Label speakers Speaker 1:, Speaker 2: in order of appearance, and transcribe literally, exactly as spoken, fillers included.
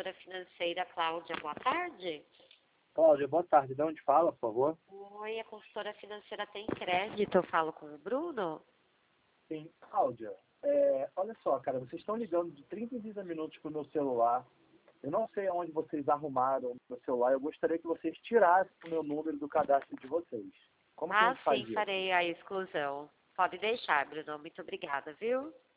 Speaker 1: consultora financeira Cláudia. Boa tarde.
Speaker 2: Cláudia, boa tarde. De onde fala, por favor?
Speaker 1: Oi, a consultora financeira tem crédito. Eu falo com o Bruno?
Speaker 2: Sim. Cláudia, é, olha só, cara, vocês estão ligando de trinta em trinta minutos pro meu celular. Eu não sei aonde vocês arrumaram o meu celular. Eu gostaria que vocês tirassem o meu número do cadastro de vocês. Como que a
Speaker 1: Ah,
Speaker 2: gente faz
Speaker 1: sim,
Speaker 2: isso?
Speaker 1: farei a exclusão. Pode deixar, Bruno. Muito obrigada, viu?